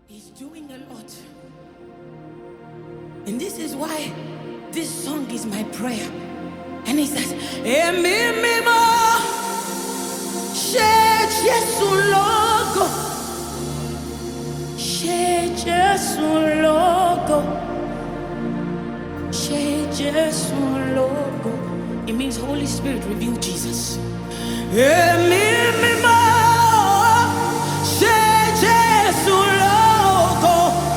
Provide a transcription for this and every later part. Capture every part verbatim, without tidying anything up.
He's doing a lot. And this is why this song is my prayer. And he says, Emi mimo, she Jesu logo, she Jesu logo, she Jesu logo. It means Holy Spirit reveal Jesus. Emi mimo, she Jesu logo,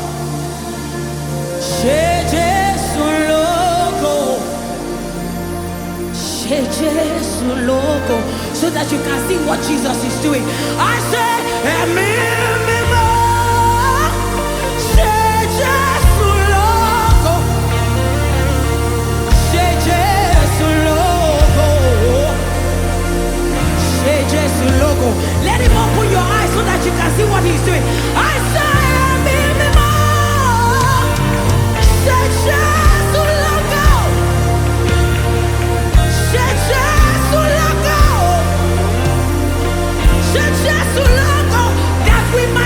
she Jesu logo, she Jesu logo, so that you can see what Jesus is doing. I say, Emi mimo, she Jesu logo, she Jesu logo, she Jesu logo. Let him open your eyes so that you can see what he's doing. I say, Emi mimo, she Jesu logo, she Jesu logo, she Jesu logo, that we might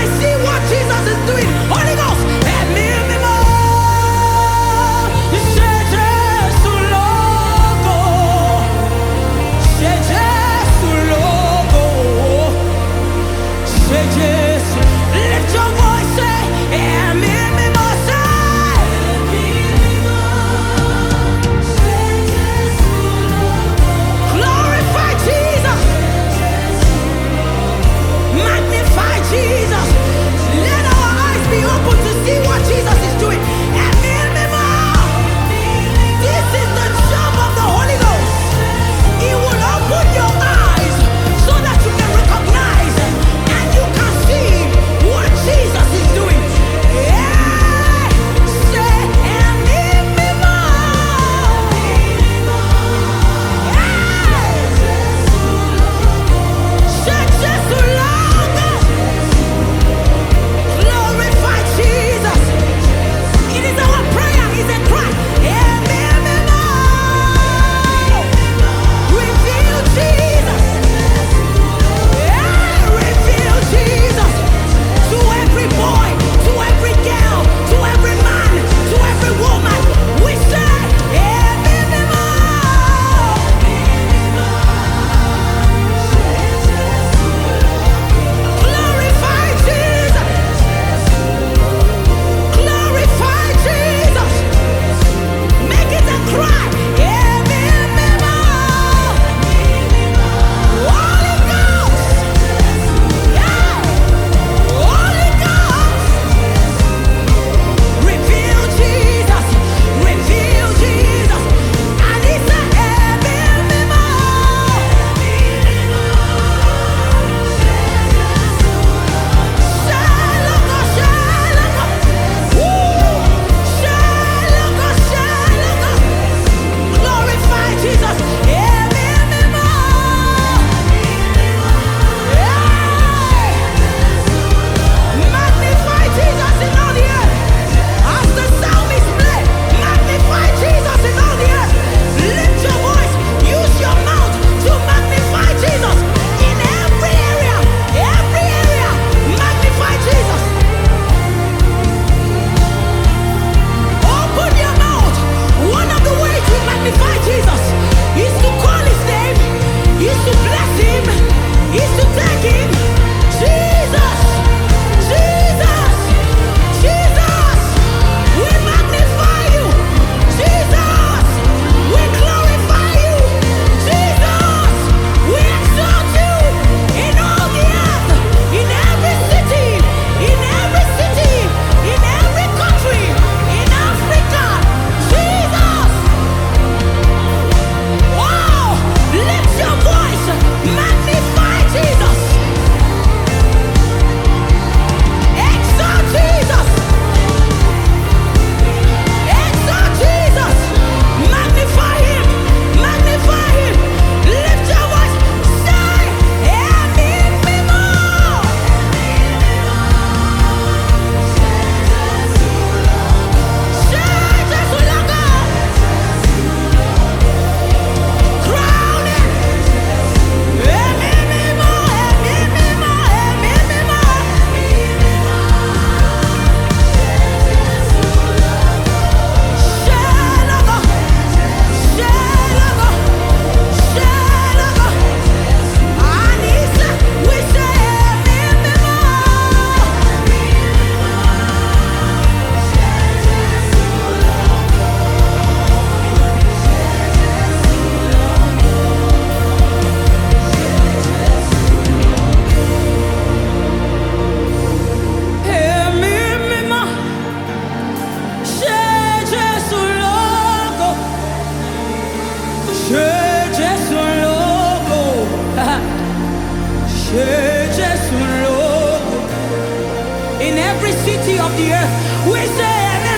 every city of the earth. We say,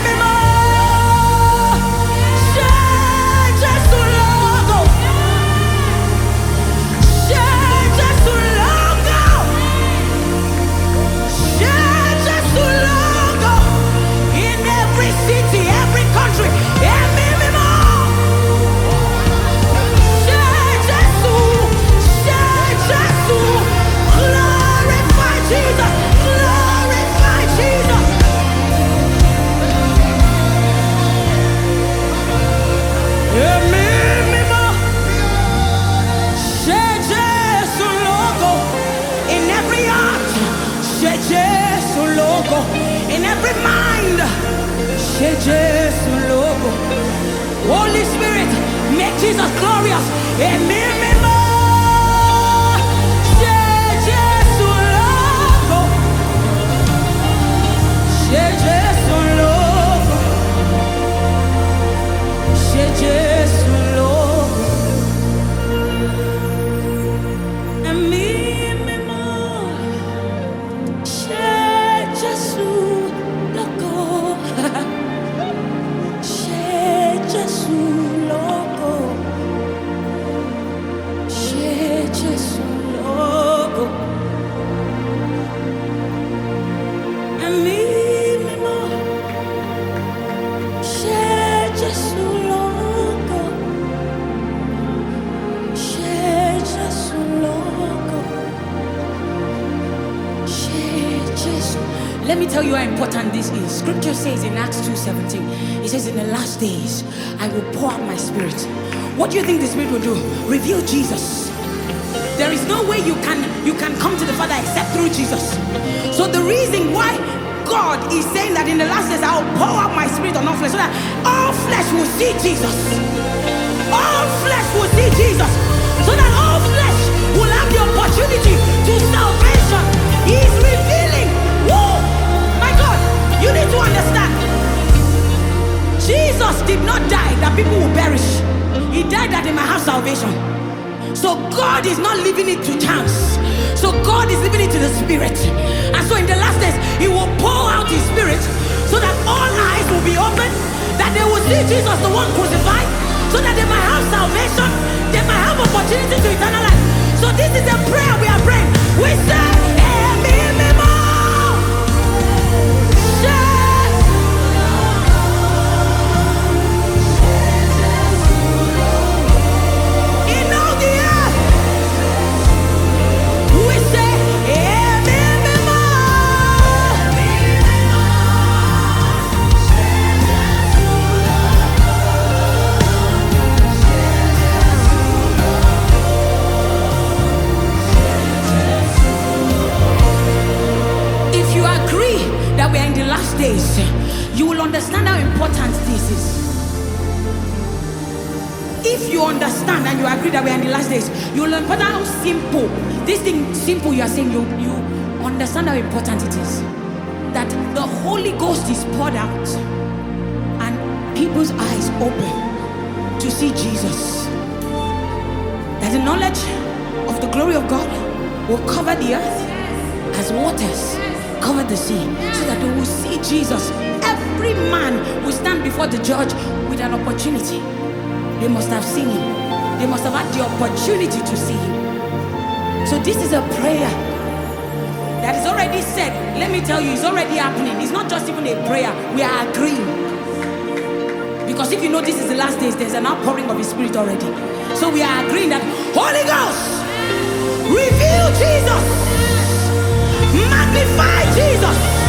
in every mind, Holy Spirit, make Jesus glorious. Let me tell you how important this is. Scripture says in Acts two seventeen, it says, in the last days, I will pour out my spirit. What do you think the Spirit will do? Reveal Jesus. There is no way you can, you can come to the Father except through Jesus. So the reason why God is saying that in the last days, I will pour out my spirit on all flesh, so that all flesh will see Jesus. All flesh will see Jesus. So that all flesh will have the opportunity to salvation. He is revealing. Whoa! My God, you need to understand. Jesus did not die that people will perish. He died that they might have salvation. So God is not leaving it to chance. So God is leaving it to the Spirit. And so in the last days, He will pour out His Spirit so that all eyes will be open, that they will see Jesus, the one crucified, so that they might have salvation, they might have opportunity to eternal life. So this is a prayer we are praying. We say, days, you will understand how important this is. If you understand and you agree that we are in the last days, you will understand how simple this thing simple you are saying. You you understand how important it is that the Holy Ghost is poured out and people's eyes open to see Jesus. That the knowledge of the glory of God will cover the earth as waters cover the sea, so that they will see Jesus. Every man will stand before the judge with an opportunity. They must have seen Him. They must have had the opportunity to see Him. So this is a prayer that is already said. Let me tell you, it's already happening. It's not just even a prayer. We are agreeing. Because if you know this is the last days, there's an outpouring of His Spirit already. So we are agreeing that Holy Ghost, reveal Jesus. Magnify Jesus.